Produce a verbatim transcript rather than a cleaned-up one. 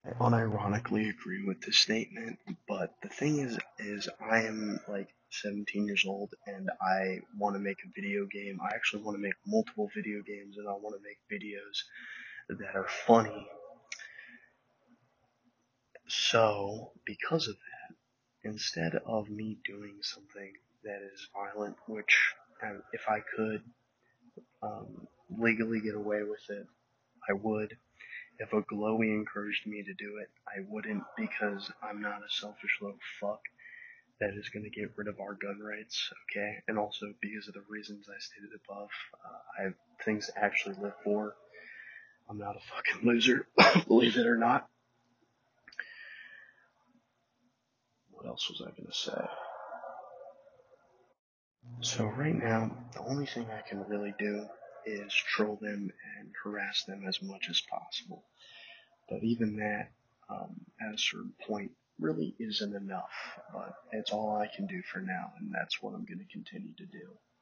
I unironically agree with this statement, but the thing is, is I am like seventeen years old and I want to make a video game. I actually want to make multiple video games and I want to make videos that are funny. So, because of that, instead of me doing something that is violent, which um, if I could um, legally get away with it, I would. If a glowy encouraged me to do it, I wouldn't because I'm not a selfish little fuck that is going to get rid of our gun rights, okay? And also because of the reasons I stated above, uh, I have things to actually live for. I'm not a fucking loser, believe it or not. What else was I going to say? So right now, the only thing I can really do is troll them and harass them as much as possible. But even that, um, at a certain point, really isn't enough. But it's all I can do for now, and that's what I'm going to continue to do.